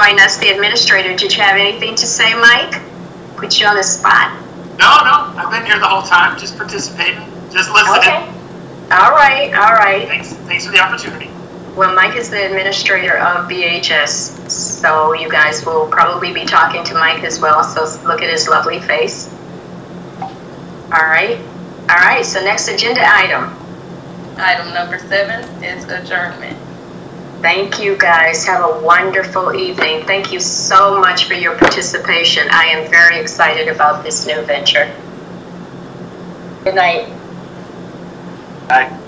join us, the administrator. Did you have anything to say, Mike? Put you on the spot. No, I've been here the whole time, just participating, just listening. Okay. All right. Thanks for the opportunity. Well, Mike is the administrator of BHS, so you guys will probably be talking to Mike as well, so look at his lovely face. All right, so next agenda item. Item number 7 is adjournment. Thank you, guys. Have a wonderful evening. Thank you so much for your participation. I am very excited about this new venture. Good night. Bye.